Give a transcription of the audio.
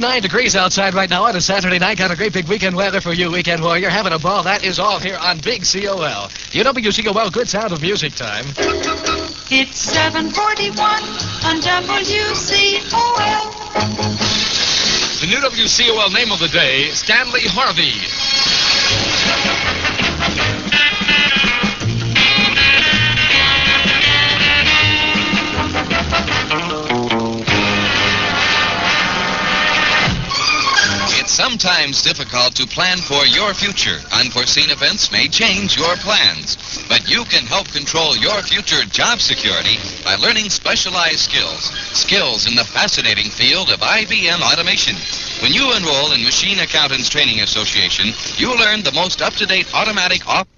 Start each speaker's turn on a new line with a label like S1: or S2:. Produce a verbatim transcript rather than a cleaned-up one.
S1: nine degrees outside right now on a Saturday night. Got a great big weekend weather for you, Weekend Warrior. Having a ball, that is all here on Big C O L. You know W C O L, good sound of music time.
S2: It's seven forty-one on W C O L.
S3: The new W C O L name of the day, Stanley Harvey.
S4: It's sometimes difficult to plan for your future. Unforeseen events may change your plans. But you can help control your future job security by learning specialized skills. Skills in the fascinating field of I B M automation. When you enroll in Machine Accountants Training Association, you'll learn the most up-to-date automatic off